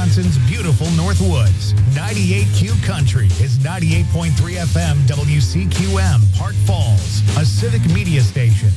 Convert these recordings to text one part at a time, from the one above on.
Wisconsin's beautiful North Woods. 98Q Country is 98.3 FM WCQM, Park Falls, a Civic Media station.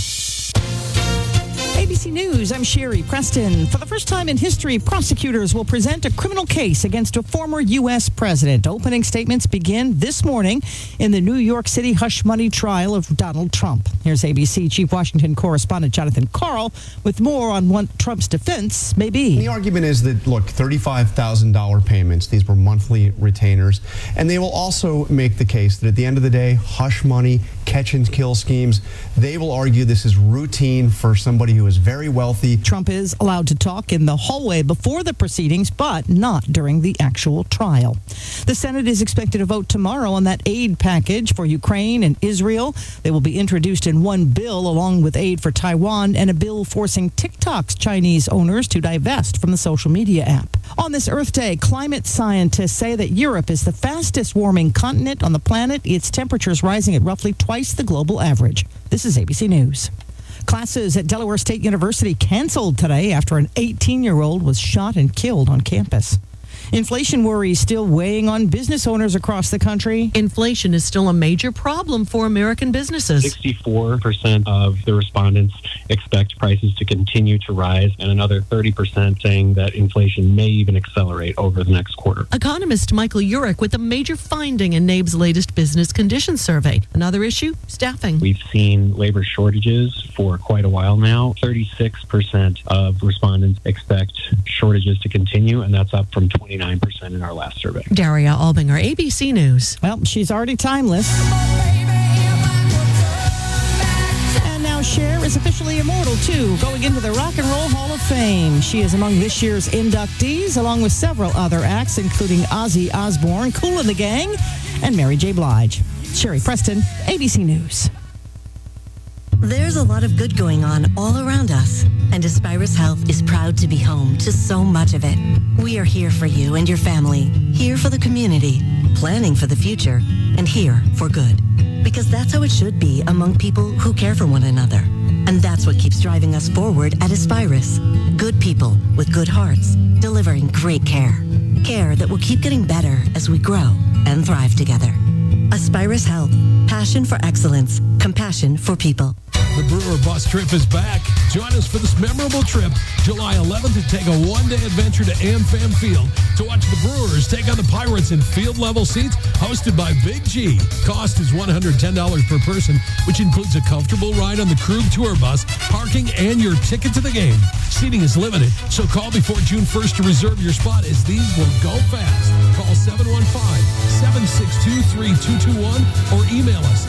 ABC News, I'm Sherry Preston. For the first time in history, prosecutors will present a criminal case against a former U.S. president. Opening statements begin this morning in the New York City hush money trial of Donald Trump. Here's ABC Chief Washington correspondent Jonathan Karl with more on what Trump's defense may be. The argument is that, look, $35,000 payments, these were monthly retainers, and they will also make the case that at the end of the day, hush money, catch and kill schemes, they will argue this is routine for somebody who is very wealthy. Trump is allowed to talk in the hallway before the proceedings, but not during the actual trial. The Senate is expected to vote tomorrow on that aid package for Ukraine and Israel. They will be introduced in one bill along with aid for Taiwan and a bill forcing TikTok's Chinese owners to divest from the social media app. On this Earth Day, climate scientists say that Europe is the fastest warming continent on the planet. Its temperature is rising at roughly twice the global average. This is ABC News. Classes at Delaware State University canceled today after an 18-year-old was shot and killed on campus. Inflation worries still weighing on business owners across the country. Inflation is still a major problem for American businesses. 64% of the respondents expect prices to continue to rise, and another 30% saying that inflation may even accelerate over the next quarter. Economist Michael Urich with a major finding in NABE's latest business conditions survey. Another issue, staffing. We've seen labor shortages for quite a while now. 36% of respondents expect shortages to continue, and that's up from 29% in our last survey. Daria Albinger, ABC News. Well, she's already timeless. And now Cher is officially immortal, too, going into the Rock and Roll Hall of Fame. She is among this year's inductees, along with several other acts, including Ozzy Osbourne, Kool and the Gang, and Mary J. Blige. Sherry Preston, ABC News. There's a lot of good going on all around us, and Aspirus Health is proud to be home to so much of it. We are here for you and your family, here for the community, planning for the future, and here for good. Because that's how it should be among people who care for one another. And that's what keeps driving us forward at Aspirus. Good people with good hearts, delivering great care. Care that will keep getting better as we grow and thrive together. Aspirus Health. Passion for excellence. Compassion for people. The Brewer Bus Trip is back. Join us for this memorable trip, July 11th, to take a one-day adventure to AmFam Field to watch the Brewers take on the Pirates in field-level seats hosted by Big G. Cost is $110 per person, which includes a comfortable ride on the Krug Tour Bus, parking, and your ticket to the game. Seating is limited, so call before June 1st to reserve your spot, as these will go fast. Call 715-762-3221 or email us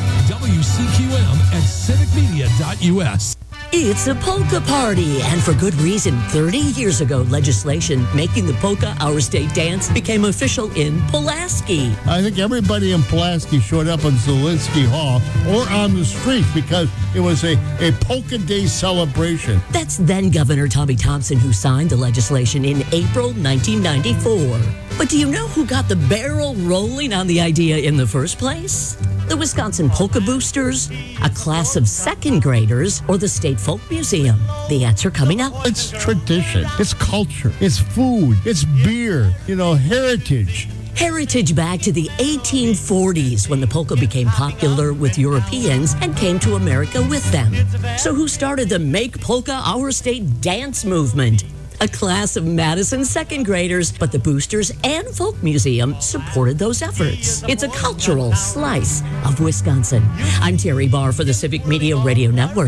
WCQM@civicmedia.us. It's a polka party, and for good reason. 30 years ago, legislation making the polka our state dance became official in Pulaski. I think everybody in Pulaski showed up in Zielinski Hall or on the street because it was a polka day celebration. That's then Governor Tommy Thompson who signed the legislation in April 1994. But do you know who got the barrel rolling on the idea in the first place? The Wisconsin Polka Boosters, a class of second graders, or the State Folk Museum? The answer coming up. It's tradition, it's culture, it's food, it's beer, heritage. Heritage back to the 1840s when the polka became popular with Europeans and came to America with them. So who started the Make Polka Our State dance movement? A class of Madison second graders, but the Boosters and Folk Museum supported those efforts. It's a cultural slice of Wisconsin. I'm Terry Barr for the Civic Media Radio Network.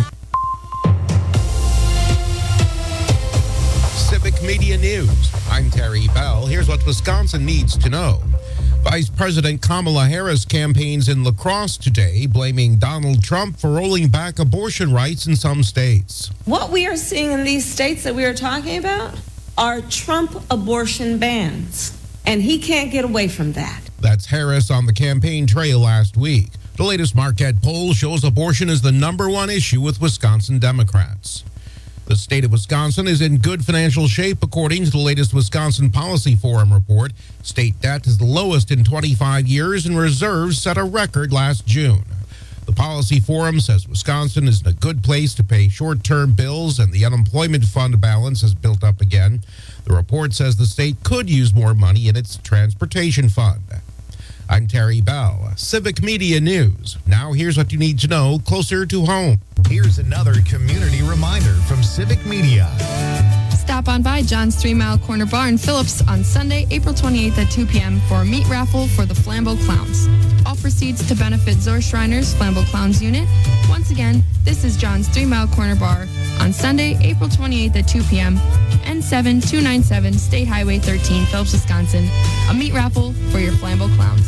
Civic Media News. I'm Terry Bell. Here's what Wisconsin needs to know. Vice President Kamala Harris campaigns in La Crosse today, blaming Donald Trump for rolling back abortion rights in some states. What we are seeing in these states that we are talking about are Trump abortion bans, and he can't get away from that. That's Harris on the campaign trail last week. The latest Marquette poll shows abortion is the #1 issue with Wisconsin Democrats. The state of Wisconsin is in good financial shape, according to the latest Wisconsin Policy Forum report. State debt is the lowest in 25 years, and reserves set a record last June. The Policy Forum says Wisconsin is in a good place to pay short-term bills and the unemployment fund balance has built up again. The report says the state could use more money in its transportation fund. I'm Terry Bell, Civic Media News. Now here's what you need to know closer to home. Here's another community reminder from Civic Media. Stop on by John's 3 Mile Corner Bar in Phillips on Sunday, April 28th at 2 p.m. for a meat raffle for the Flambeau Clowns. All proceeds to benefit Zor Schreiner's Flambeau Clowns unit. Once again, this is John's 3 Mile Corner Bar on Sunday, April 28th at 2 p.m. N7297 State Highway 13, Phillips, Wisconsin. A meat raffle for your Flambeau Clowns.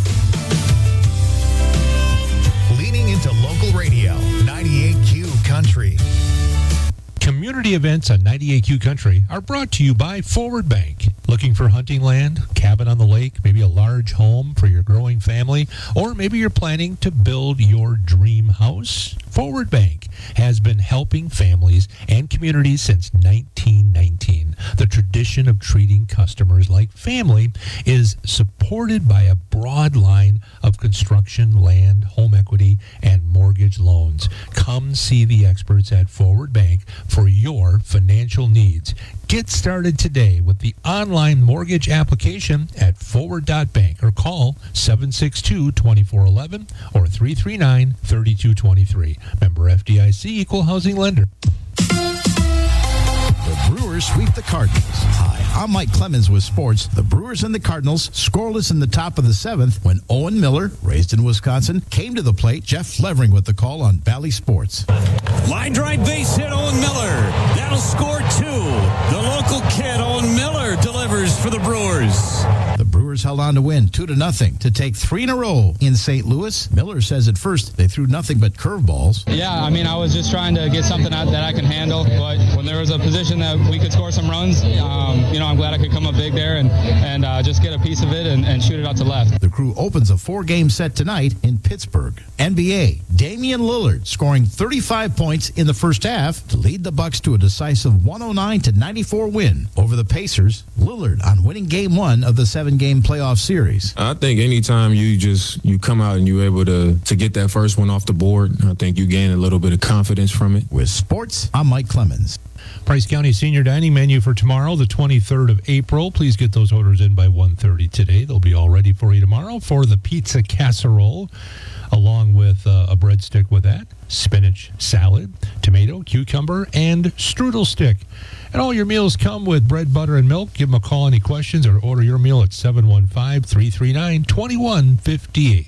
Leaning into local radio, 98Q Country. Community events on 98Q Country are brought to you by Forward Bank. Looking for hunting land, cabin on the lake, maybe a large home for your growing family, or maybe you're planning to build your dream house? Forward Bank has been helping families and communities since 1919. The tradition of treating customers like family is supported by a broad line of construction, land, home equity, and mortgage loans. Come see the experts at Forward Bank for your financial needs. Get started today with the online mortgage application at forward.bank or call 762-2411 or 339-3223. Member FDIC, Equal Housing Lender. The Brewers sweep the Cardinals. Hi, I'm Mike Clemens with sports. The Brewers and the Cardinals scoreless in the top of the 7th when Owen Miller, raised in Wisconsin, came to the plate. Jeff Levering with the call on Valley Sports. Line drive base hit, Owen Miller. That'll score 2. The local kid, Owen Miller, delivers for the Brewers. The Brewers held on to win 2-0 to take 3 in a row in St. Louis. Miller says at first they threw nothing but curveballs. Yeah, I mean, I was just trying to get something out that I can handle, but when there was a position that we could score some runs, I'm glad I could come up big there and just get a piece of it and shoot it out to left. The Crew opens a 4-game set tonight in Pittsburgh. NBA, Damian Lillard scoring 35 points in the first half to lead the Bucks to a decisive 109-94 win over the Pacers. Lillard on winning game 1 of the 7-game playoff series. I think anytime you come out and you're able to get that first one off the board, I think you gain a little bit of confidence from it. With sports, I'm Mike Clemens. Price County Senior Dining menu for tomorrow, the 23rd of April. Please get those orders in by 1:30 today. They'll be all ready for you tomorrow for the pizza casserole, along with a breadstick with that, spinach salad, tomato, cucumber, and strudel stick. And all your meals come with bread, butter, and milk. Give them a call, any questions, or order your meal at 715-339-2158.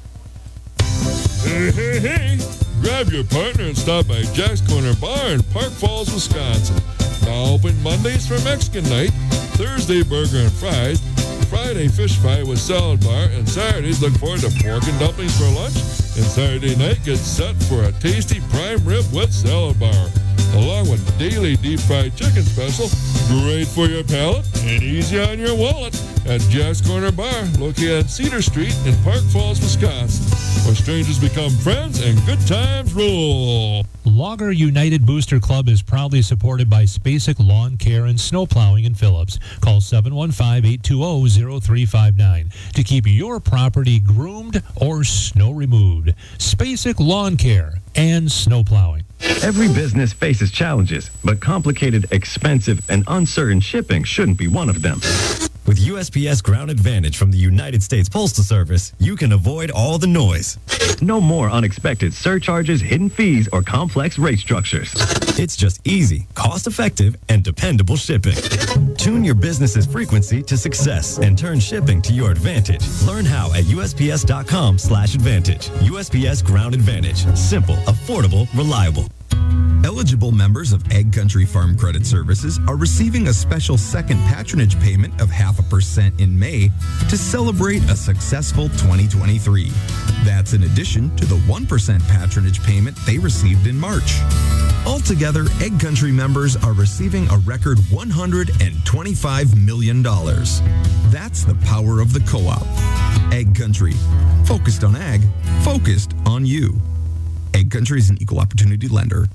Hey. Grab your partner and stop by Jack's Corner Bar in Park Falls, Wisconsin. Now open Mondays for Mexican night, Thursday burger and fries, Friday fish fry with salad bar, and Saturdays look forward to pork and dumplings for lunch, and Saturday night gets set for a tasty prime rib with salad bar, along with daily deep fried chicken special, great for your palate and easy on your wallet at Jack's Corner Bar, located on Cedar Street in Park Falls, Wisconsin, where strangers become friends and good times rule. Logger United Booster Club is proudly supported by Spacek Lawn Care and Snow Plowing in Phillips. Call 715-820-0359 to keep your property groomed or snow removed. Spacek Lawn Care and Snow Plowing. Every business faces challenges, but complicated, expensive, and uncertain shipping shouldn't be one of them. With USPS Ground Advantage from the United States Postal Service, you can avoid all the noise. No more unexpected surcharges, hidden fees, or complex rate structures. It's just easy, cost-effective, and dependable shipping. Tune your business's frequency to success and turn shipping to your advantage. Learn how at USPS.com/advantage. USPS Ground Advantage. Simple, affordable, reliable. Eligible members of Egg Country Farm Credit Services are receiving a special second patronage payment of 0.5% in May to celebrate a successful 2023. That's in addition to the 1% patronage payment they received in March. Altogether, Egg Country members are receiving a record $125 million. That's the power of the co-op. Egg Country. Focused on ag, focused on you. Egg Country is an equal opportunity lender.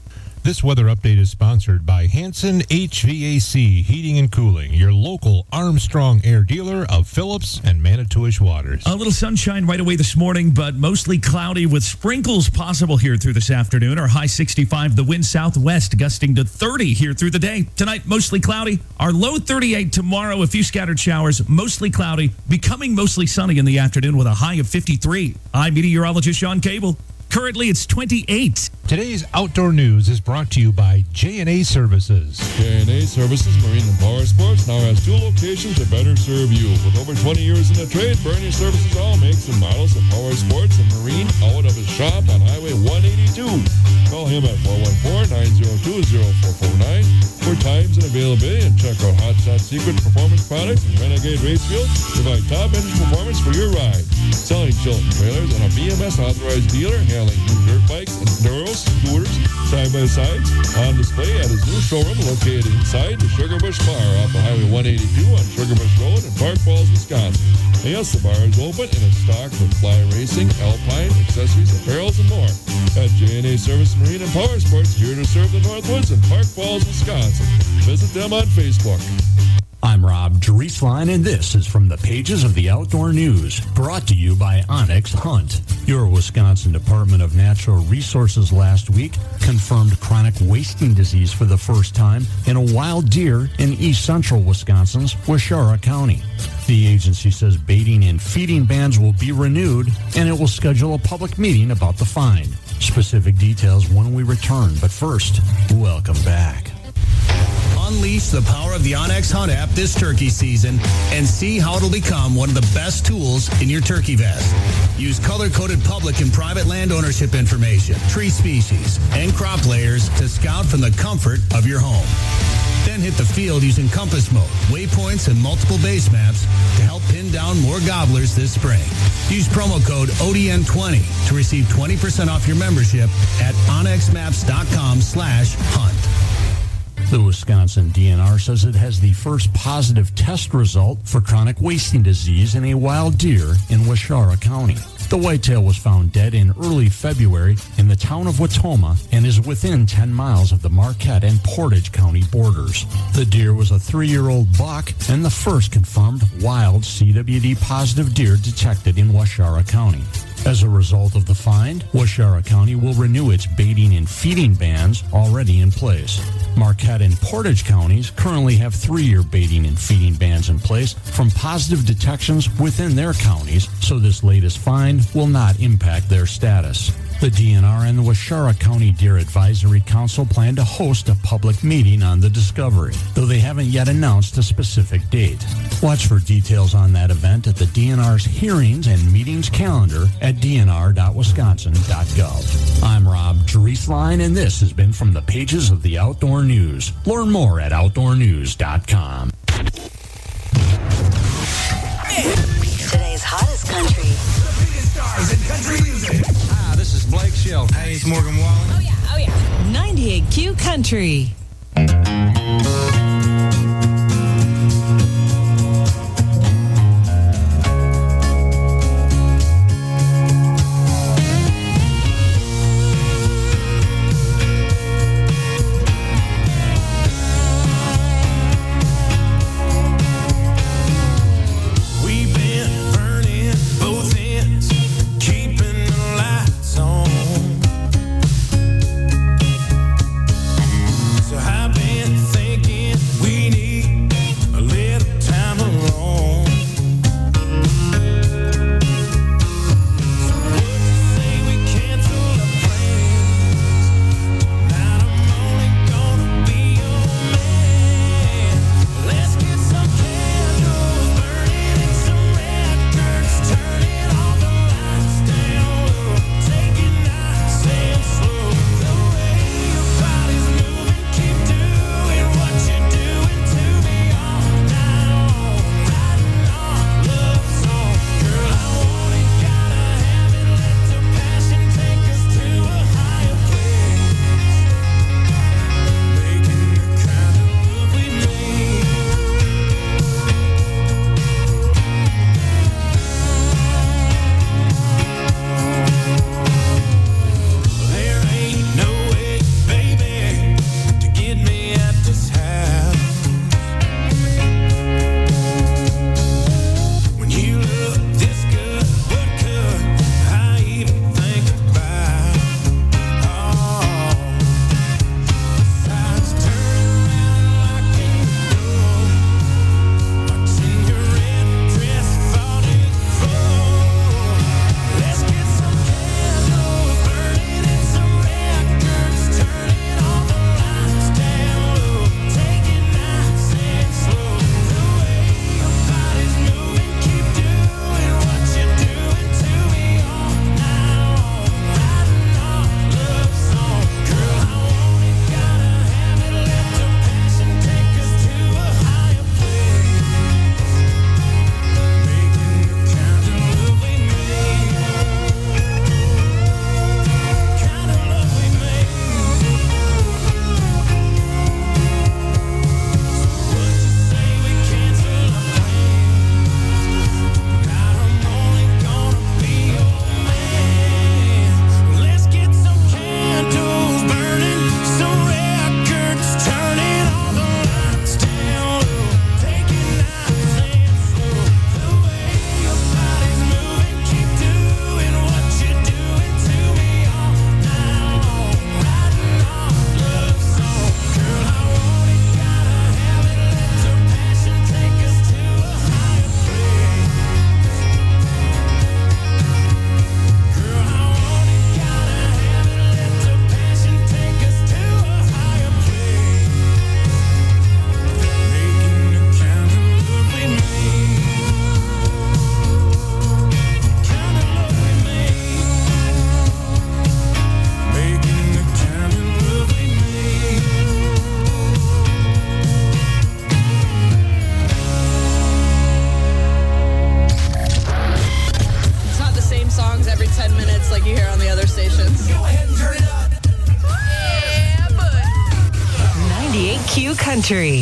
This weather update is sponsored by Hanson HVAC Heating and Cooling, your local Armstrong Air dealer of Phillips and Manitowish Waters. A little sunshine right away this morning, but mostly cloudy with sprinkles possible here through this afternoon. Our high 65, the wind southwest gusting to 30 here through the day. Tonight, mostly cloudy. Our low 38 tomorrow, a few scattered showers, mostly cloudy, becoming mostly sunny in the afternoon with a high of 53. I'm meteorologist Sean Cable. Currently, it's 28. Today's outdoor news is brought to you by J&A Services. J&A Services Marine and Power Sports now has 2 locations to better serve you. With over 20 years in the trade, Bernie Services all makes and models of power sports and marine out of his shop on Highway 182. Call him at 414-902-0449 for times and availability, and check out Hot Shot Secret Performance Products and Renegade Racefield. Provide top-end performance for your ride. Selling Chilton trailers and a BMS authorized dealer handling new dirt bikes, enduros, scooters, side-by-sides on display at his new showroom located inside the Sugar Bush Bar off of Highway 182 on Sugar Bush Road in Park Falls, Wisconsin. And yes, the bar is open and is stocked with fly racing, alpine, accessories, apparels, and more. At J&A Service Marine and Power Sports, here to serve the Northwoods in Park Falls, Wisconsin. Visit them on Facebook. I'm Rob Drieslein, and this is from the pages of the Outdoor News, brought to you by Onyx Hunt. Your Wisconsin Department of Natural Resources last week confirmed chronic wasting disease for the first time in a wild deer in east central Wisconsin's Waushara County. The agency says baiting and feeding bans will be renewed, and it will schedule a public meeting about the find. Specific details when we return, but first, welcome back. Unleash the power of the Onyx Hunt app this turkey season and see how it'll become one of the best tools in your turkey vest. Use color-coded public and private land ownership information, tree species, and crop layers to scout from the comfort of your home. Then hit the field using compass mode, waypoints, and multiple base maps to help pin down more gobblers this spring. Use promo code ODN20 to receive 20% off your membership at onyxmaps.com/hunt. The Wisconsin DNR says it has the first positive test result for chronic wasting disease in a wild deer in Waushara County. The whitetail was found dead in early February in the town of Wautoma and is within 10 miles of the Marquette and Portage County borders. The deer was a 3-year-old buck and the first confirmed wild CWD positive deer detected in Waushara County. As a result of the find, Waushara County will renew its baiting and feeding bans already in place. Marquette and Portage counties currently have 3-year baiting and feeding bans in place from positive detections within their counties, so this latest find will not impact their status. The DNR and the Waushara County Deer Advisory Council plan to host a public meeting on the discovery, though they haven't yet announced a specific date. Watch for details on that event at the DNR's hearings and meetings calendar at dnr.wisconsin.gov. I'm Rob Drieslein, and this has been from the pages of the Outdoor News. Learn more at outdoornews.com. Today's hottest country. The biggest stars in country music. Hi, this is Blake Shelton. Hey, it's Morgan Wallen. Oh, yeah. 98Q Country. So I've been Q Country.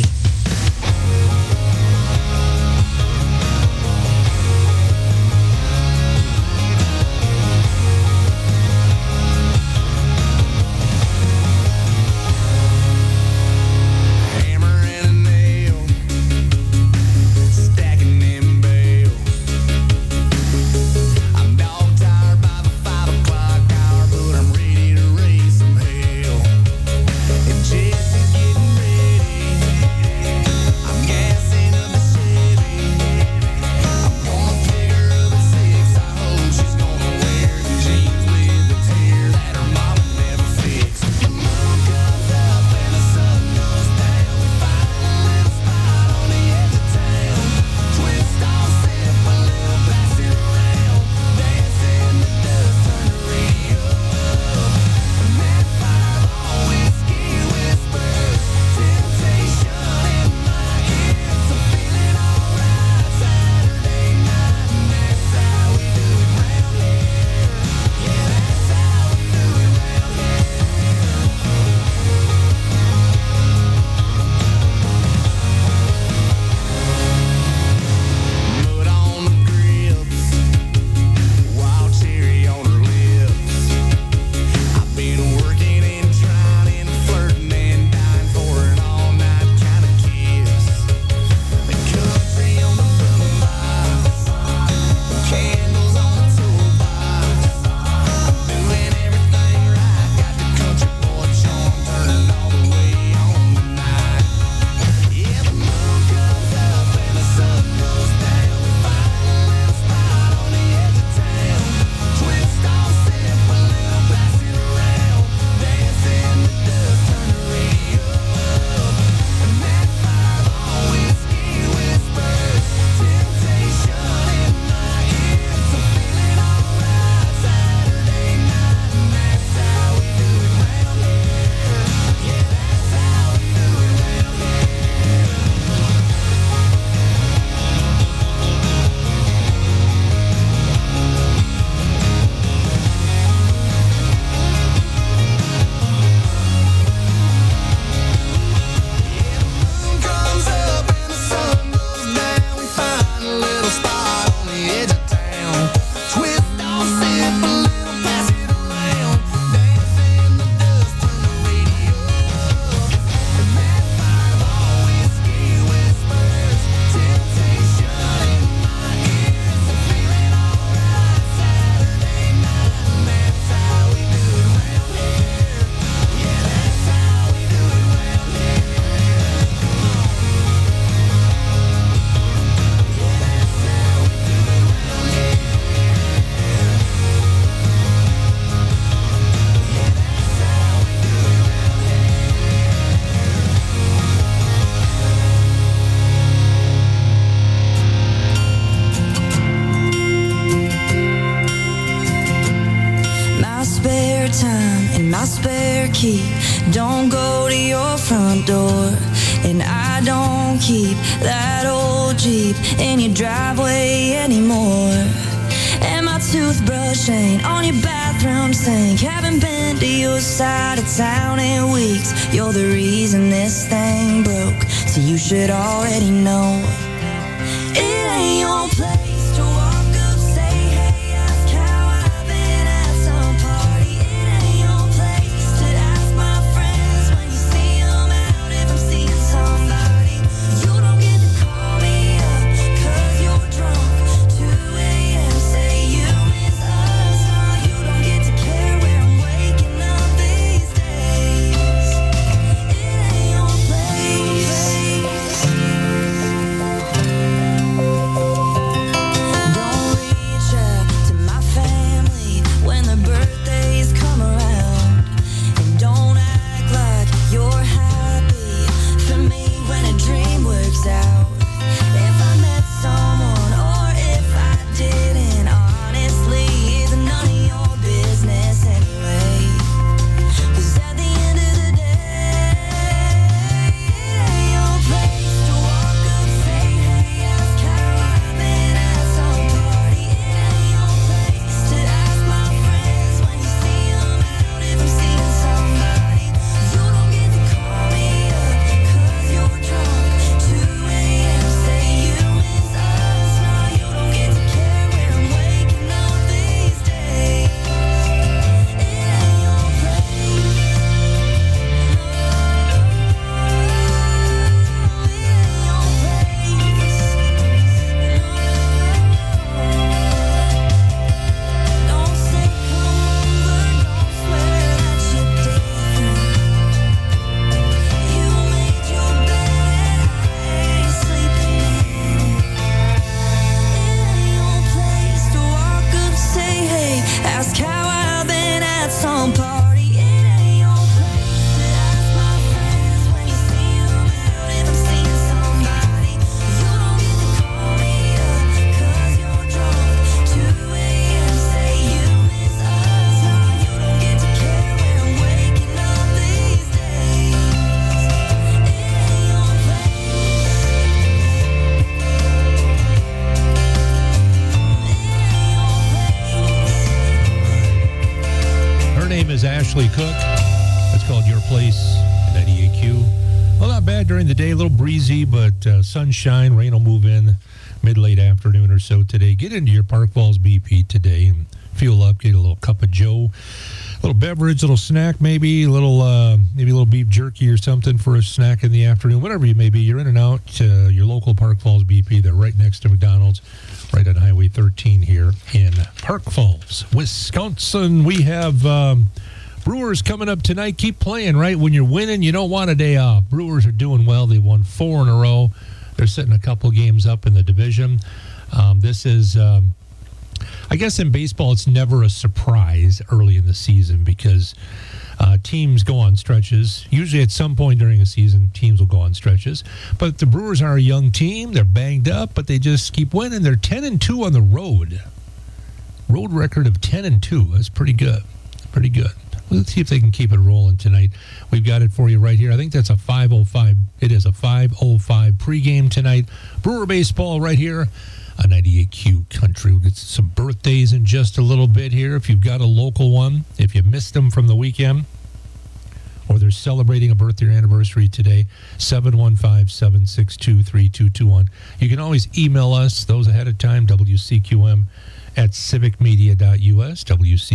Don't go to your front door, and I don't keep that old Jeep in your driveway anymore. And my toothbrush ain't on your bathroom sink. Haven't been to your side of town in weeks. You're the reason this thing broke, so you should already know it ain't your place. Ashley Cook. That's called Your Place at 98Q. Well, not bad during the day. A little breezy, but sunshine. Rain will move in mid-late afternoon or so today. Get into your Park Falls BP today and fuel up. Get a little cup of Joe, a little beverage, a little snack, maybe a little beef jerky or something for a snack in the afternoon. Whatever you may be, you're in and out to your local Park Falls BP. They're right next to McDonald's, right on Highway 13 here in Park Falls, Wisconsin. We have Brewers coming up tonight. Keep playing, right? When you're winning, you don't want a day off. Brewers are doing well. They won 4 in a row. They're sitting a couple games up in the division. This is, I guess in baseball, it's never a surprise early in the season because teams go on stretches. Usually at some point during a season, teams will go on stretches. But the Brewers are a young team. They're banged up, but they just keep winning. They're 10-2 on the road. Road record of 10-2. That's pretty good. Pretty good. Let's see if they can keep it rolling tonight. We've got it for you right here. I think that's a 5:05. It is a 5:05 pregame tonight. Brewer baseball right here on 98Q Country. We'll get some birthdays in just a little bit here. If you've got a local one, if you missed them from the weekend, or they're celebrating a birthday or anniversary today, 715-762-3221. You can always email us those ahead of time, WCQM@civicmedia.us,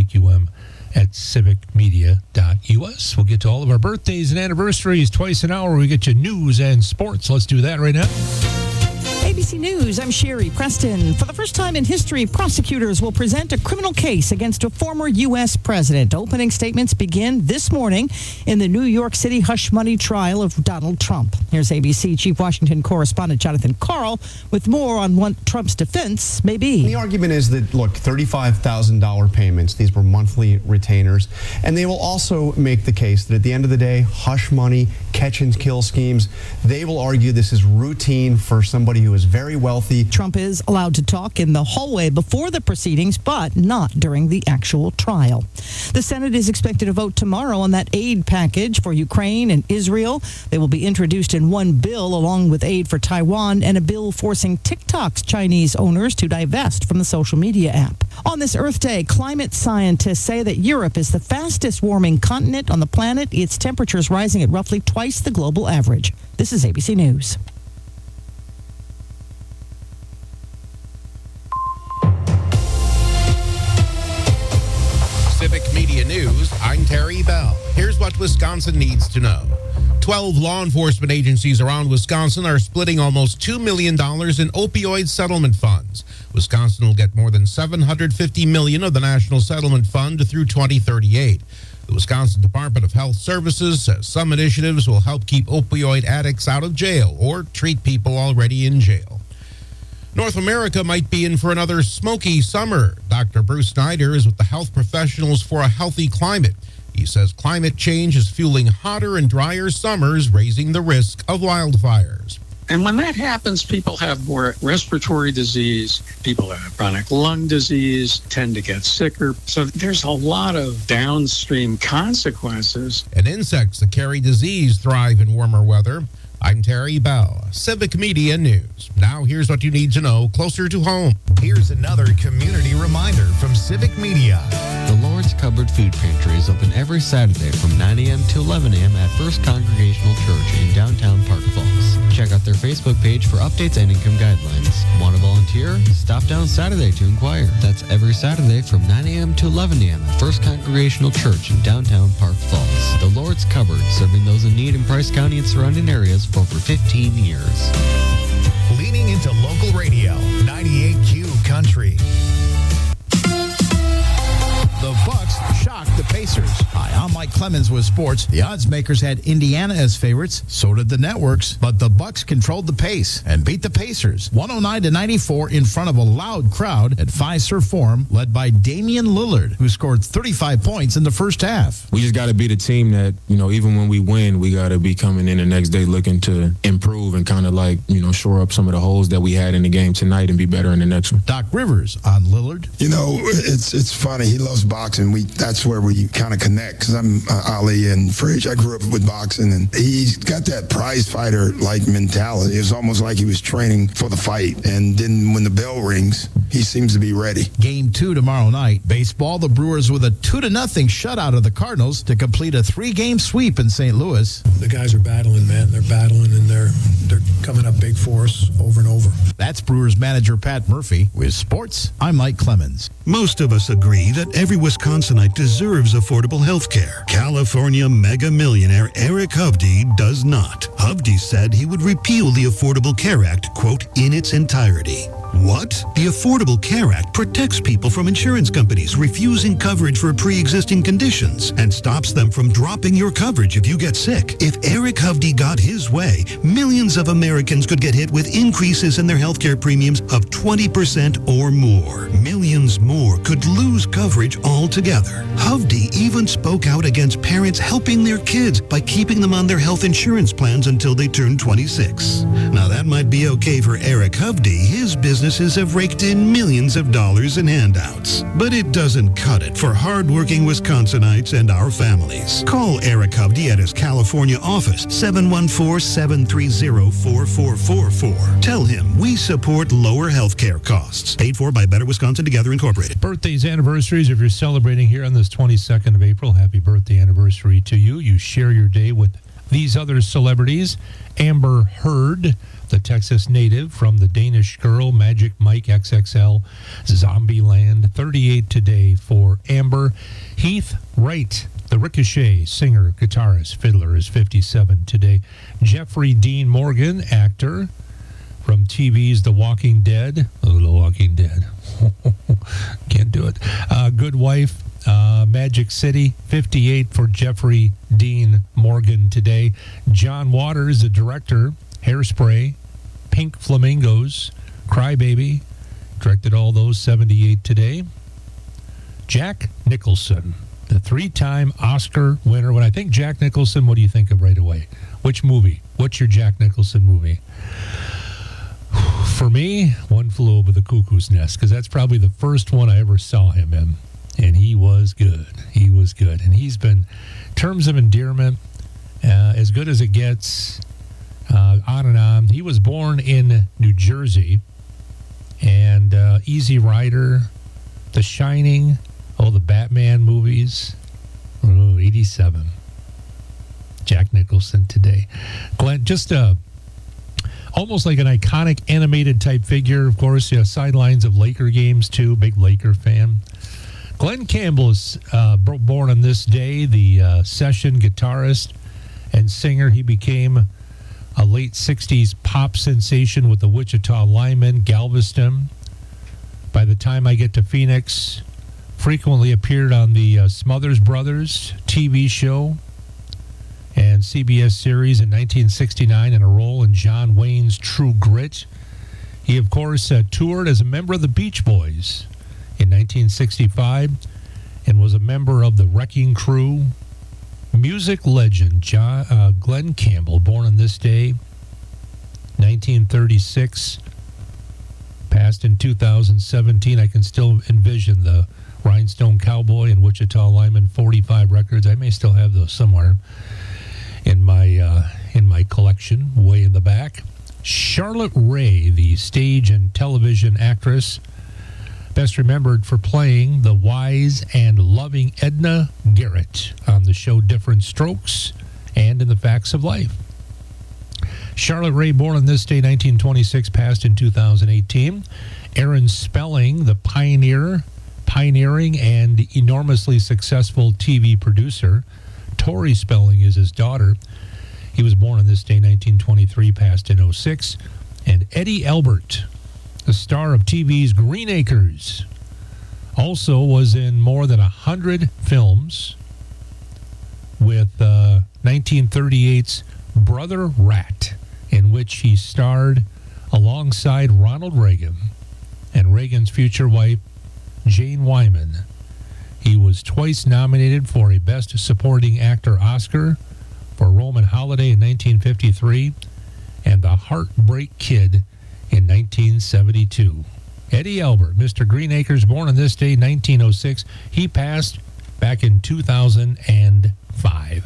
WCQM@civicmedia.us. We'll get to all of our birthdays and anniversaries twice an hour. We get you news and sports. Let's do that right now. ABC News, I'm Sherry Preston. For the first time in history, prosecutors will present a criminal case against a former U.S. president. Opening statements begin this morning in the New York City hush money trial of Donald Trump. Here's ABC Chief Washington correspondent Jonathan Karl with more on what Trump's defense may be. The argument is that, look, $35,000 payments, these were monthly retainers, and they will also make the case that at the end of the day, hush money, catch and kill schemes, they will argue this is routine for somebody who is very wealthy. Trump is allowed to talk in the hallway before the proceedings, but not during the actual trial. The Senate is expected to vote tomorrow on that aid package for Ukraine and Israel. They will be introduced in one bill along with aid for Taiwan and a bill forcing TikTok's Chinese owners to divest from the social media app. On this Earth Day, climate scientists say that Europe is the fastest warming continent on the planet. Its temperature is rising at roughly twice the global average. This is ABC News. Civic Media News, I'm Terry Bell. Here's what Wisconsin needs to know. 12 law enforcement agencies around Wisconsin are splitting almost $2 million in opioid settlement funds. Wisconsin will get more than $750 million of the National Settlement Fund through 2038. The Wisconsin Department of Health Services says some initiatives will help keep opioid addicts out of jail or treat people already in jail. North America might be in for another smoky summer. Dr. Bruce Snyder is with the Health Professionals for a Healthy Climate. He says climate change is fueling hotter and drier summers, raising the risk of wildfires. And when that happens, people have more respiratory disease, people have chronic lung disease, tend to get sicker. So there's a lot of downstream consequences. And insects that carry disease thrive in warmer weather. I'm Terry Bell, Civic Media News. Now here's what you need to know closer to home. Here's another community reminder from Civic Media. The Lord's Cupboard Food Pantry is open every Saturday from 9 a.m. to 11 a.m. at First Congregational Church in downtown Park Falls. Check out their Facebook page for updates and income guidelines. Want to volunteer? Stop down Saturday to inquire. That's every Saturday from 9 a.m. to 11 a.m. at First Congregational Church in downtown Park Falls. The Lord's Cupboard, serving those in need in Price County and surrounding areas for over 15 years. Leaning into local radio, 98Q Country. The Bucks shocked the Pacers. Hi, I'm Mike Clemens with sports. The odds makers had Indiana as favorites, so did the networks, but the Bucks controlled the pace and beat the Pacers 109-94 in front of a loud crowd at Fiserv Forum, led by Damian Lillard, who scored 35 points in the first half. We just got to be the team that, even when we win, we got to be coming in the next day looking to improve and kind of shore up some of the holes that we had in the game tonight and be better in the next one. Doc Rivers on Lillard. It's funny. He loves boxing. That's where we kind of connect because I'm Ali and Fridge. I grew up with boxing, and he's got that prize fighter-like mentality. It was almost like he was training for the fight. And then when the bell rings, he seems to be ready. Game 2 tomorrow night. Baseball, the Brewers with a 2-0 shutout of the Cardinals to complete a 3-game sweep in St. Louis. The guys are battling, man. They're battling, and they're coming up big for us over and over. That's Brewers manager Pat Murphy. With sports, I'm Mike Clemens. Most of us agree that every Wisconsinite deserves affordable health care. California mega millionaire Eric Hovde does not. Hovde said he would repeal the Affordable Care Act, quote, in its entirety. What? The Affordable Care Act protects people from insurance companies refusing coverage for pre-existing conditions and stops them from dropping your coverage if you get sick. If Eric Hovde got his way, millions of Americans could get hit with increases in their healthcare premiums of 20% or more. Millions more could lose coverage altogether. Hovde even spoke out against parents helping their kids by keeping them on their health insurance plans until they turn 26. Now that might be okay for Eric Hovde. His businesses have raked in millions of dollars in handouts. But it doesn't cut it for hardworking Wisconsinites and our families. Call Eric Hovde at his California office, 714-730-4444. Tell him we support lower health care costs. Paid for by Better Wisconsin Together Incorporated. Birthdays, anniversaries, if you're celebrating here on this 22nd of April, happy birthday anniversary to you. You share your day with these other celebrities. Amber Heard, the Texas native from the Danish Girl, Magic Mike XXL, Zombieland, 38 today for Amber. Heath Wright, the Ricochet singer, guitarist, fiddler, is 57 today. Jeffrey Dean Morgan, actor from TV's The Walking Dead. Oh, The Walking Dead. Can't do it. Good Wife, Magic City, 58 for Jeffrey Dean Morgan today. John Waters, the director, Hairspray, Pink Flamingos, Crybaby, directed all those, 78 today. Jack Nicholson, the 3-time Oscar winner. When I think Jack Nicholson, what do you think of right away? Which movie? What's your Jack Nicholson movie? For me, One Flew Over the Cuckoo's Nest, because that's probably the first one I ever saw him in. And he was good. He was good. And he's been, in terms of endearment, as good as it gets, on and on. He was born in New Jersey. And Easy Rider, The Shining, the Batman movies. 87. Jack Nicholson today. Glenn, just almost like an iconic animated type figure. Of course, sidelines of Laker games too. Big Laker fan. Glenn Campbell is born on this day, the session guitarist and singer. He became a late 60s pop sensation with the Wichita Linemen, Galveston. By the Time I Get to Phoenix, frequently appeared on the Smothers Brothers TV show and CBS series in 1969 in a role in John Wayne's True Grit. He, of course, toured as a member of the Beach Boys in 1965 and was a member of the Wrecking Crew. Music legend Glenn Campbell, born on this day, 1936, passed in 2017. I can still envision the Rhinestone Cowboy and Wichita Lineman 45 records. I may still have those somewhere in my collection, way in the back. Charlotte Rae, the stage and television actress, best remembered for playing the wise and loving Edna Garrett on the show Different Strokes and in The Facts of Life. Charlotte Rae, born on this day, 1926, passed in 2018. Aaron Spelling, the pioneering and enormously successful TV producer. Tori Spelling is his daughter. He was born on this day, 1923, passed in 06. And Eddie Albert, the star of TV's Green Acres, also was in more than 100 films, with 1938's Brother Rat, in which he starred alongside Ronald Reagan and Reagan's future wife, Jane Wyman. He was twice nominated for a Best Supporting Actor Oscar for Roman Holiday in 1953 and The Heartbreak Kid in 1972. Eddie Albert, Mr. Greenacres, born on this day, 1906. He passed back in 2005.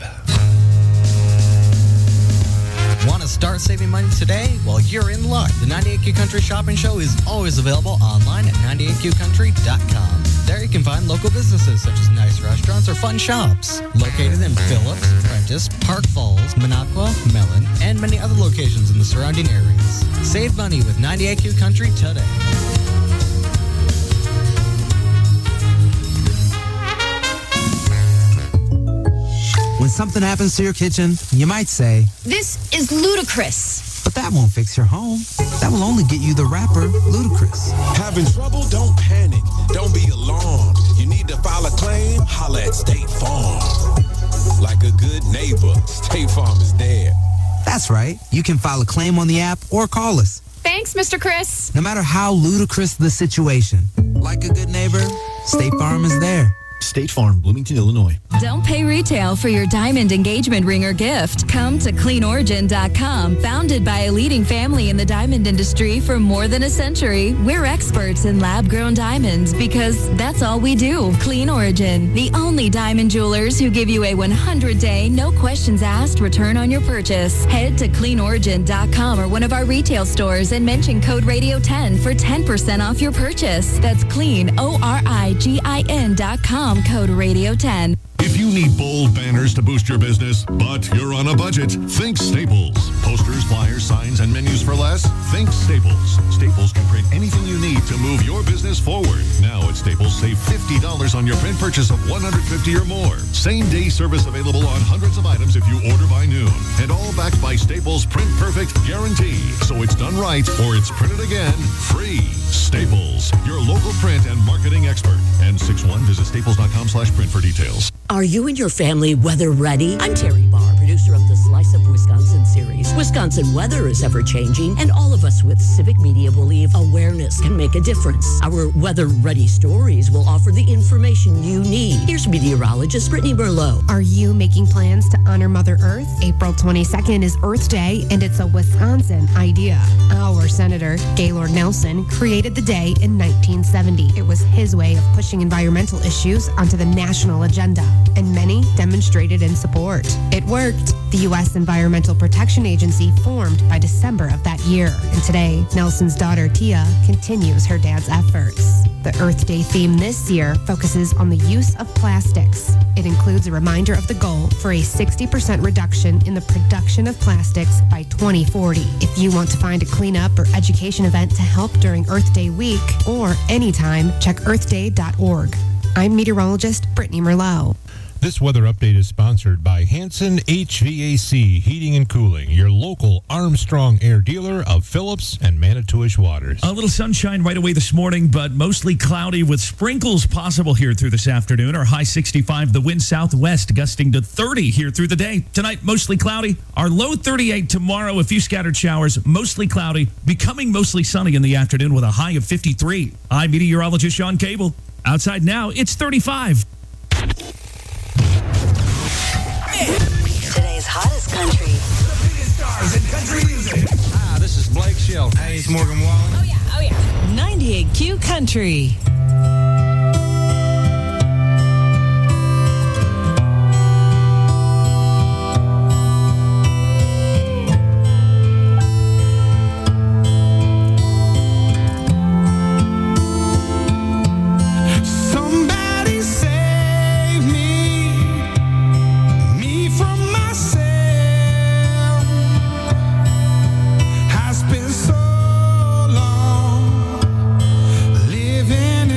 Want to start saving money today? Well, you're in luck. The 98Q Country Shopping Show is always available online at 98QCountry.com. There you can find local businesses such as nice restaurants or fun shops. Located in Phillips, Prentice, Park Falls, Minocqua, Mellon, and many other locations in the surrounding areas. Save money with 98Q Country today. When something happens to your kitchen, you might say, "This is ludicrous." But that won't fix your home. That will only get you the rapper, Ludacris. Having trouble? Don't panic. Don't be alarmed. You need to file a claim? Holla at State Farm. Like a good neighbor, State Farm is there. That's right. You can file a claim on the app or call us. Thanks, Mr. Chris. No matter how ludicrous the situation, like a good neighbor, State Farm is there. State Farm, Bloomington, Illinois. Don't pay retail for your diamond engagement ring or gift. Come to CleanOrigin.com. Founded by a leading family in the diamond industry for more than a century, we're experts in lab-grown diamonds because that's all we do. Clean Origin, the only diamond jewelers who give you a 100-day, no questions asked return on your purchase. Head to CleanOrigin.com or one of our retail stores and mention code Radio10 for 10% off your purchase. That's CleanOrigin.com. Code Radio10. If you need bold banners to boost your business, but you're on a budget, think Staples. Posters, flyers, signs, and menus for less? Think Staples. Staples can print anything you need to move your business forward. Now at Staples, save $50 on your print purchase of $150 or more. Same-day service available on hundreds of items if you order by noon. And all backed by Staples' Print Perfect guarantee. So it's done right or it's printed again free. Staples, your local print and marketing expert. N61, visit staples.com/print for details. Are you and your family weather ready? I'm Terry Barr, producer of the Slice of Wisconsin series. Wisconsin weather is ever-changing, and all of us with civic media believe awareness can make a difference. Our weather-ready stories will offer the information you need. Here's meteorologist Brittany Merlot. Are you making plans to honor Mother Earth? April 22nd is Earth Day, and it's a Wisconsin idea. Our Senator, Gaylord Nelson, created the day in 1970. It was his way of pushing environmental issues onto the national agenda, and many demonstrated in support. It worked. The U.S. Environmental Protection Agency formed by December of that year, and today, Nelson's daughter, Tia, continues her dad's efforts. The Earth Day theme this year focuses on the use of plastics. It includes a reminder of the goal for a 60% reduction in the production of plastics by 2040. If you want to find a cleanup or education event to help during Earth Day week or anytime, check earthday.org. I'm meteorologist Brittany Merlot. This weather update is sponsored by Hanson HVAC Heating and Cooling, your local Armstrong Air dealer of Phillips and Manitowish Waters. A little sunshine right away this morning, but mostly cloudy with sprinkles possible here through this afternoon. Our high 65, the wind southwest gusting to 30 here through the day. Tonight, mostly cloudy. Our low 38 tomorrow, a few scattered showers, mostly cloudy, becoming mostly sunny in the afternoon with a high of 53. I'm meteorologist Sean Cable. Outside now, it's 35. Today's hottest country. The biggest stars in country music. Hi, this is Blake Shelton. Hey, it's Morgan Wallen. Oh, yeah. 98Q Country. Been so long living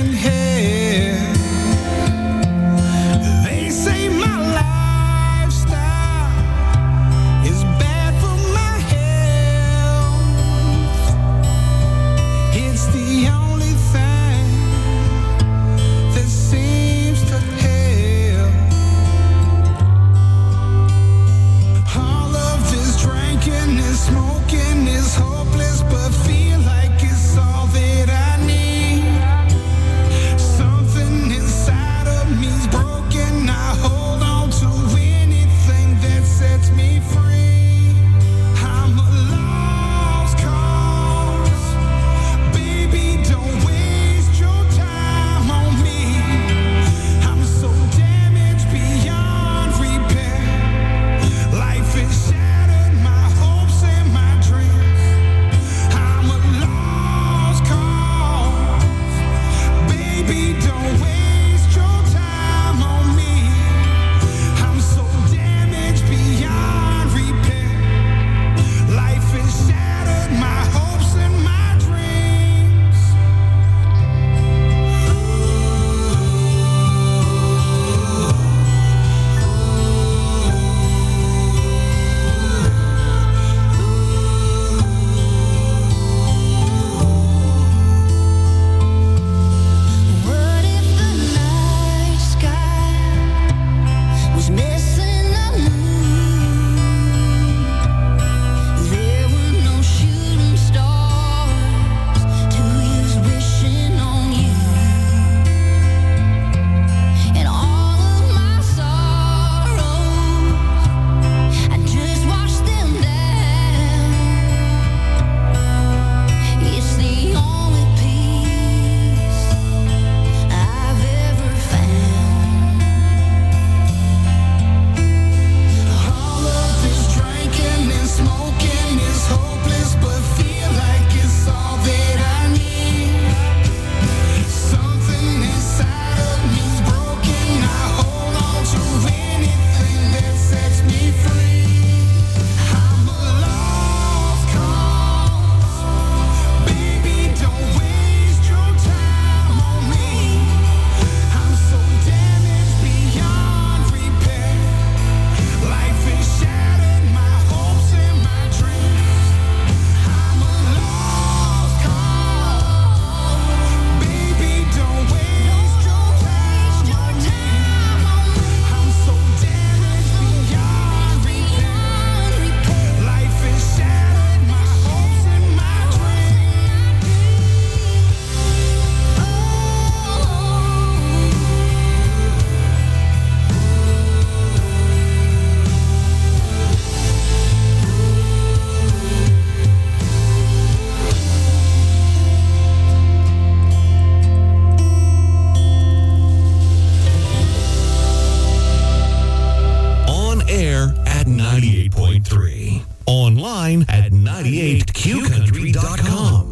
98QCountry.com.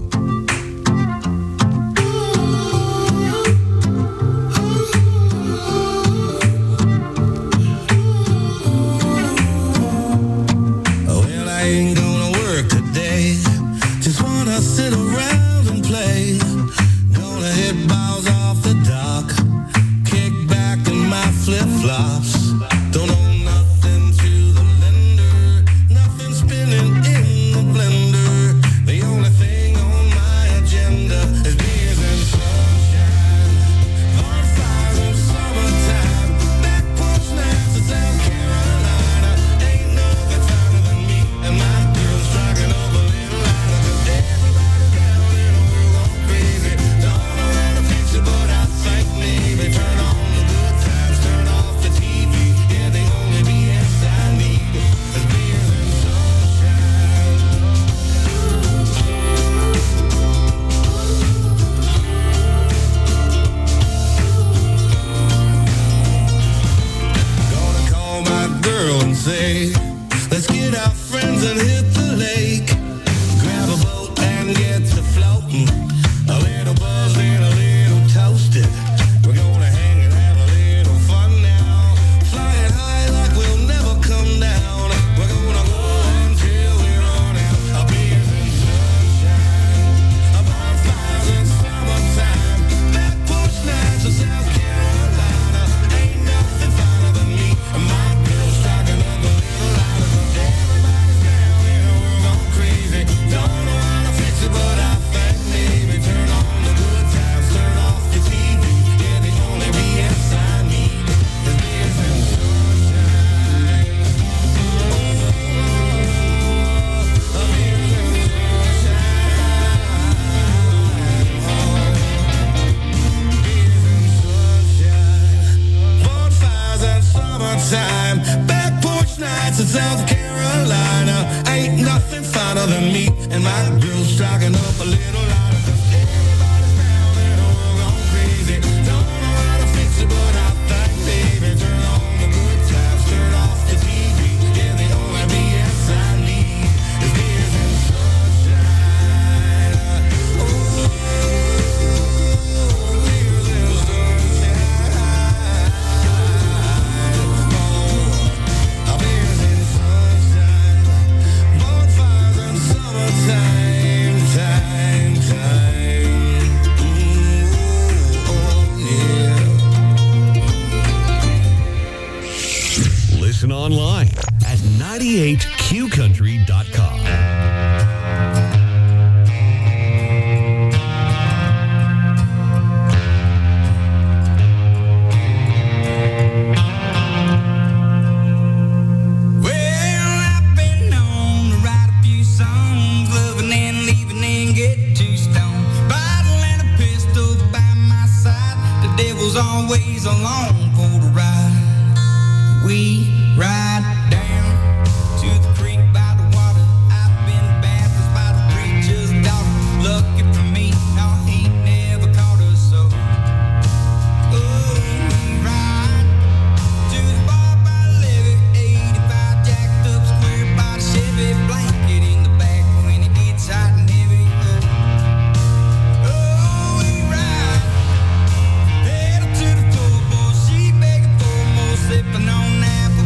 Well, I ain't gonna work today. Just wanna sit around and play. Gonna hit balls off the dock. Kick back in my flip-flops. Don't owe nothing to the lender. Nothing spinning in the blender. The only thing on my agenda is beers and sunshine. Bonfires in summertime. Back porch nights in South Carolina. Ain't nothing finer than me and my girls striking up a little louder. 'Cause everybody's down in the world going crazy. Don't know how to fix it, but I think maybe turn on the good times, turn off the TV. Yeah, the only BS I need is beers and sunshine. Gonna call my girl and say, let's get our friends and hit the lake. Grab a boat and get to floating. A little buzzed and a little toasted. We're gonna hang and have a little fun now. Flying high like we'll never come down. We're gonna go until we run out. A beers and sunshine. A bonfires in summertime. Back porch nights in South Carolina. Ain't nothing finer than me and my girls striking up a little louder. 'Cause everybody's down in the world going crazy. Don't know how to fix it, but I think maybe turn on the good times, turn off the TV. Yeah, the only BS I need is beers and sunshine. Bonfires and summertime, back porch nights in South Carolina. Ain't nothing finer than me and my girls striking up a little louder. 'Cause everybody's down in the world going crazy. Don't know how to fix it, but I think maybe turn on the good times, turn off the TV. Yeah, the only BS I need is beers and sunshine. Oh, beers and sunshine. Oh, beers and sunshine. Bonfires and summertime, time. Ooh, oh, yeah. Listen online at 98QCountry.com. Well, I've been known to write a few songs, loving and leaving and get too stoned. Bottle and a pistol by my side, the devil's always along for the ride. We ride down to the creek by the water. I've been baptized by the preacher's daughter. Lucky for me, no, he never caught us so. Oh, we ride to the bar by the levee, 85 jacked up square body Chevy, blanket in the back when it gets hot and heavy. Oh, we ride, pedal to the floor, boy, she begging for more, sipping on apple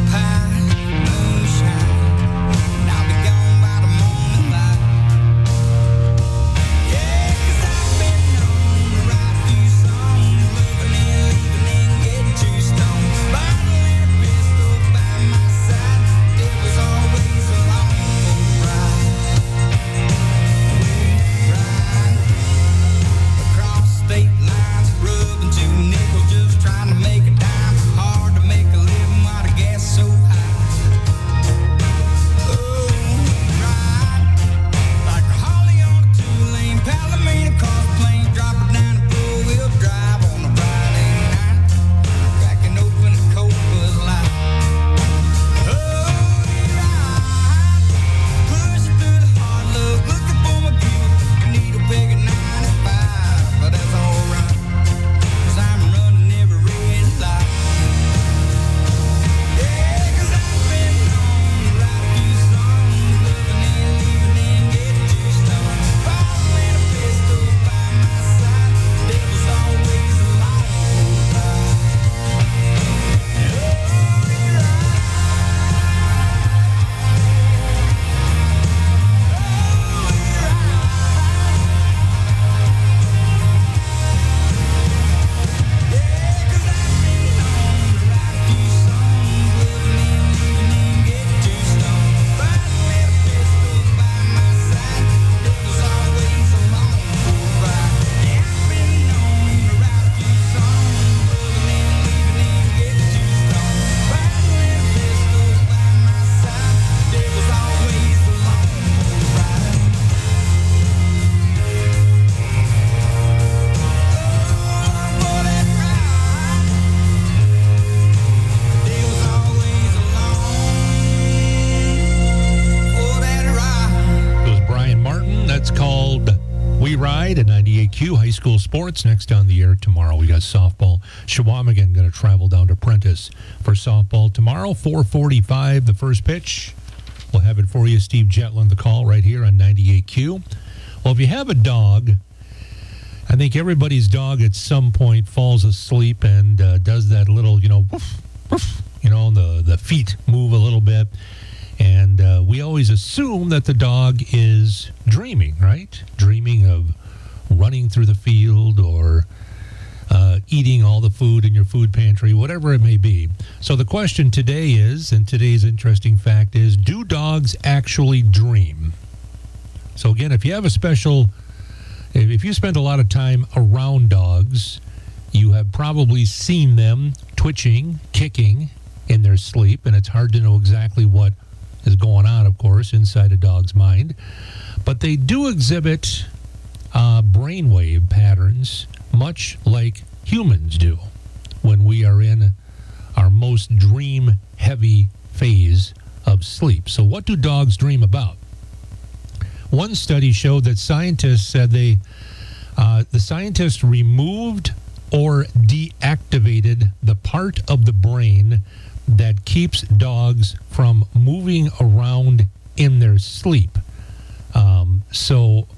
Ride at 98Q High School Sports next on the air tomorrow. We got softball. Shawamigan going to travel down to Prentice for softball tomorrow. 4:45, the first pitch. We'll have it for you. Steve Jetland, the call right here on 98Q. Well, if you have a dog, I think everybody's dog at some point falls asleep and does that little, woof, woof, the feet move a little bit. And we always assume that the dog is dreaming, right? Dreaming of running through the field or eating all the food in your food pantry, whatever it may be. So the question today is, and today's interesting fact is, do dogs actually dream? So again, if you have if you spend a lot of time around dogs, you have probably seen them twitching, kicking in their sleep, and it's hard to know exactly what is going on, of course, inside a dog's mind. But they do exhibit brainwave patterns, much like humans do when we are in our most dream-heavy phase of sleep. So what do dogs dream about? One study showed that scientists said the scientists removed or deactivated the part of the brain that keeps dogs from moving around in their sleep. So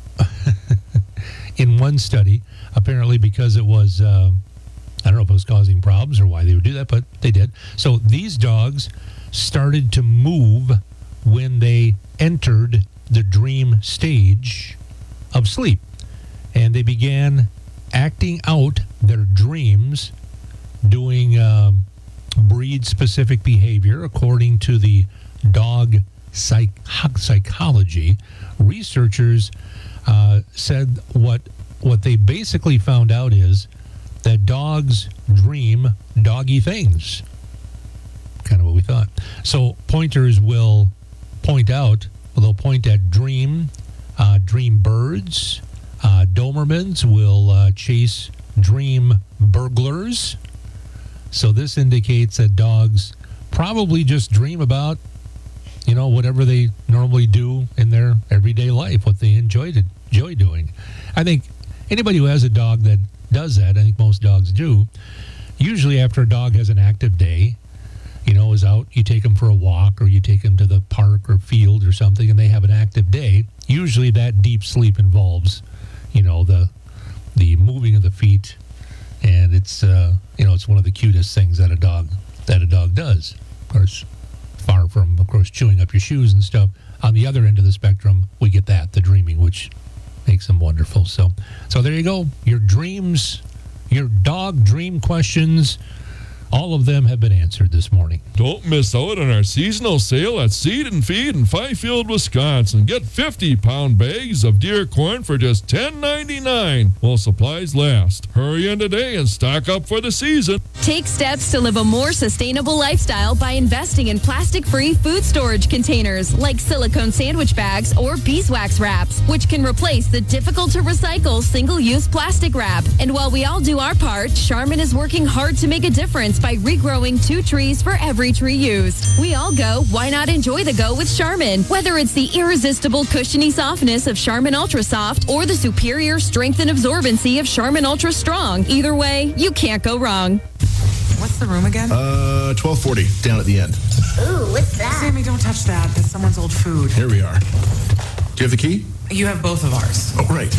in one study, apparently because it was, I don't know if it was causing problems or why they would do that, but they did. So these dogs started to move when they entered the dream stage of sleep. And they began acting out their dreams, doing breed-specific behavior according to the dog psychology. Researchers said what they basically found out is that dogs dream doggy things. Kind of what we thought. So pointers will point out, they'll point at dream birds. Dobermans will chase dream burglars. So this indicates that dogs probably just dream about, whatever they normally do in their everyday life, what they enjoy doing. I think anybody who has a dog that does that, I think most dogs do, usually after a dog has an active day, is out, you take them for a walk or you take them to the park or field or something and they have an active day, usually that deep sleep involves, the moving of the feet, and it's it's one of the cutest things that a dog does. Of course, far from, chewing up your shoes and stuff. On the other end of the spectrum, we get the dreaming, which makes them wonderful. So there you go. Your dreams, your dog dream questions, all of them have been answered this morning. Don't miss out on our seasonal sale at Seed and Feed in Fifield, Wisconsin. Get 50-pound bags of deer corn for just $10.99 while supplies last. Hurry in today and stock up for the season. Take steps to live a more sustainable lifestyle by investing in plastic-free food storage containers like silicone sandwich bags or beeswax wraps, which can replace the difficult-to-recycle single-use plastic wrap. And while we all do our part, Charmin is working hard to make a difference by regrowing 2 trees for every tree used. We all go, why not enjoy the go with Charmin? Whether it's the irresistible cushiony softness of Charmin Ultra Soft or the superior strength and absorbency of Charmin Ultra Strong, either way, you can't go wrong. What's the room again? 1240, down at the end. Ooh, what's that? Sammy, don't touch that. That's someone's old food. Here we are. Do you have the key? You have both of ours. Oh, right.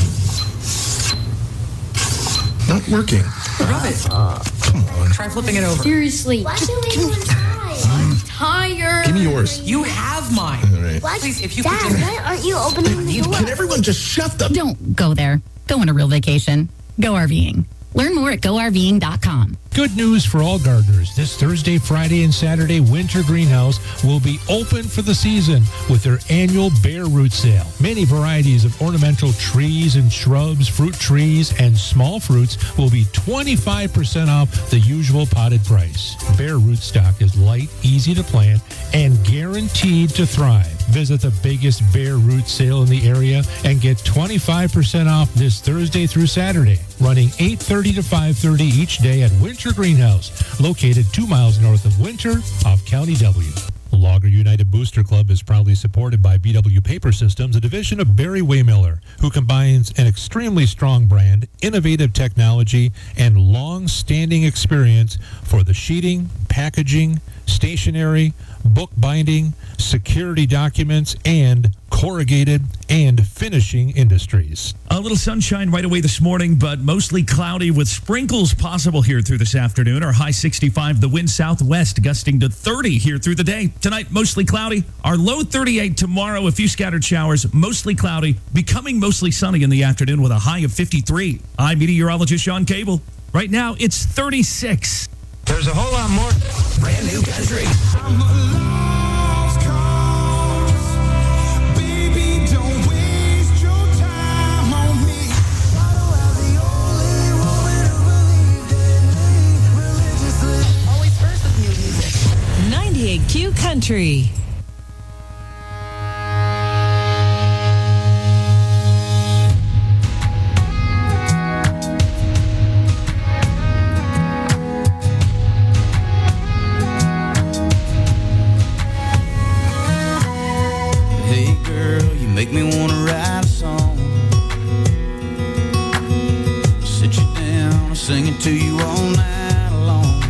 Not working. Rub it. Come on. Try flipping it over. Seriously. Why do we do I'm tired. Give me yours. You have mine. All right. What? Please, if you Dad, could just... why aren't you opening the door? Can everyone just shut the... Don't go there. Go on a real vacation. Go RVing. Learn more at GoRVing.com. Good news for all gardeners. This Thursday, Friday, and Saturday, Winter Greenhouse will be open for the season with their annual Bare Root Sale. Many varieties of ornamental trees and shrubs, fruit trees, and small fruits will be 25% off the usual potted price. Bare Root stock is light, easy to plant, and guaranteed to thrive. Visit the biggest Bare Root Sale in the area and get 25% off this Thursday through Saturday, running 8:30 to 5:30 each day at Winter Greenhouse, located 2 miles north of Winter off County W. Logger United Booster Club is proudly supported by BW Paper Systems, a division of Barry Waymiller, who combines an extremely strong brand, innovative technology, and long-standing experience for the sheeting, packaging, stationery, book binding, security documents, and corrugated and finishing industries. A little sunshine right away this morning, but mostly cloudy with sprinkles possible here through this afternoon. Our high 65, the wind southwest gusting to 30 here through the day. Tonight, mostly cloudy. Our low 38 tomorrow, a few scattered showers, mostly cloudy, becoming mostly sunny in the afternoon with a high of 53. I'm meteorologist Sean Cable. Right now, it's 36. There's a whole lot more brand new country. Q Country. Hey girl, you make me wanna write a song. Sit you down and sing it to you all night long.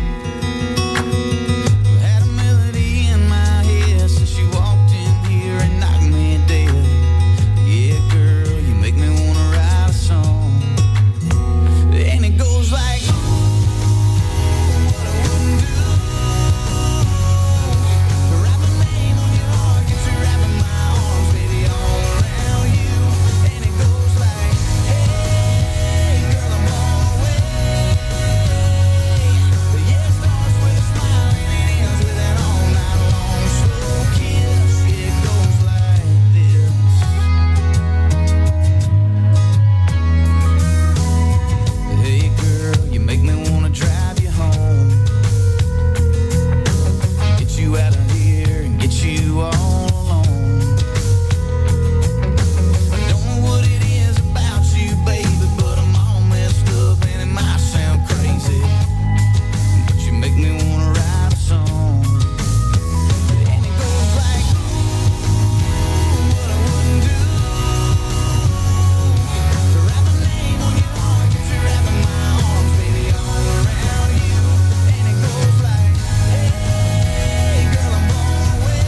Had a melody in my head since you walked in here and knocked me dead. Yeah, girl, you make me wanna write a song. And it goes like, what I wouldn't do. Write my name on your heart, get you wrapping my arms, baby, all around you. And it goes like, hey, girl, I'm on my way. Yeah, it starts with a smile and it ends with an all night long slow kiss. It goes like this. Hey girl, you make me wanna drive you home. Get you out of here and get you all alone. I don't know what it is about you, baby, but I'm all messed up and it might sound crazy. But you make me wanna write a song. And it goes like, what I wouldn't do. To write my name on your heart, get you wrapping my arms, baby, all around you. And it goes like, hey, girl, I'm on my way.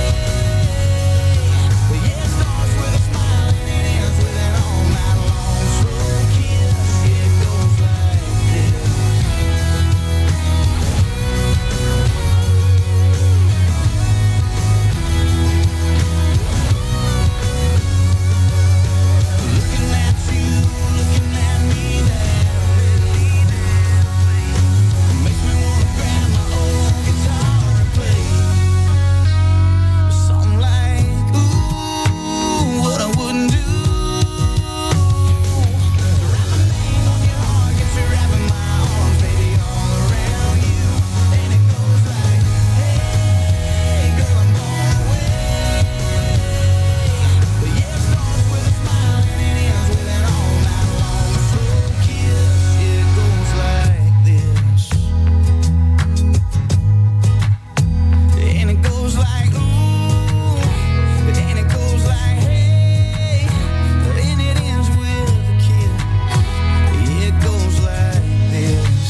Yeah, it starts with a smile and it ends with an all night long slow kiss. It goes like this. Looking at you, looking at me now, makes me wanna grab my old guitar and play a song like, ooh, what I wouldn't do. Write my name on your heart, get you wrapping my arms, baby, all around you. And it goes like, hey, girl, I'm on my way. Yeah, it starts with a smile and it ends with an all night long slow kiss. It goes like this. And it goes like, ooh, and it goes like, hey, and it ends with a kiss. It goes like this.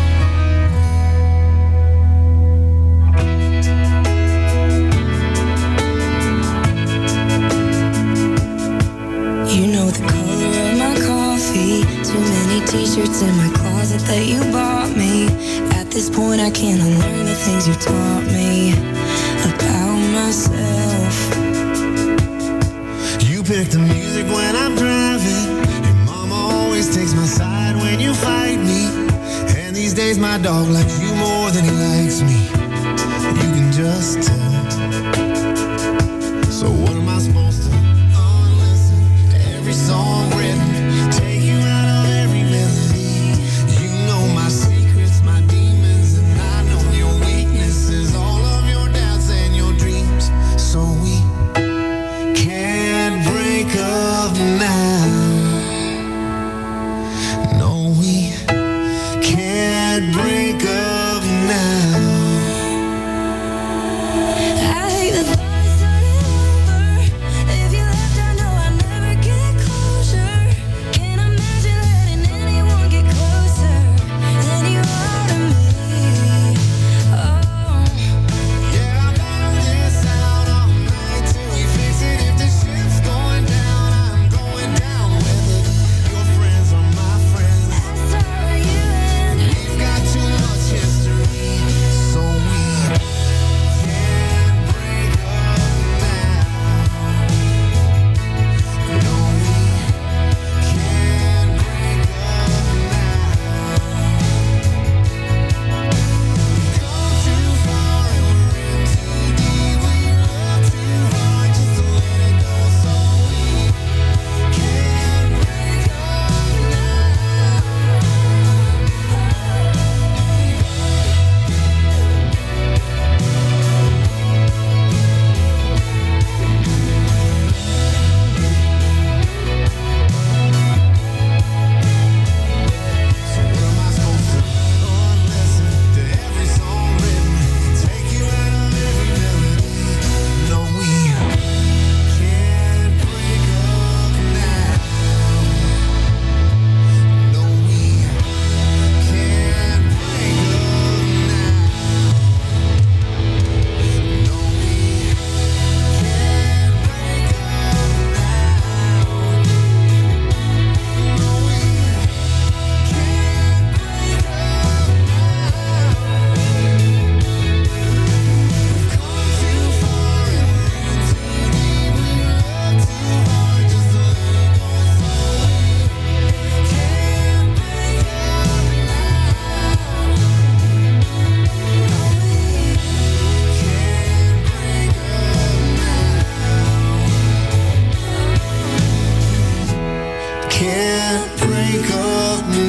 You know the color of my coffee. Too many t-shirts in my closet that you bought me. At this point I can't unlearn the things you taught me about myself. You pick the music when I'm driving. Your mama always takes my side when you fight me. And these days my dog likes you more than he likes me. You can just tell. So what am I supposed to unlisten to every song written? Take you out of every melody. You know my secrets, my demons, and I know your weaknesses, all of your doubts and your dreams. So we can't break up now. No, we can't break up now. Can't break up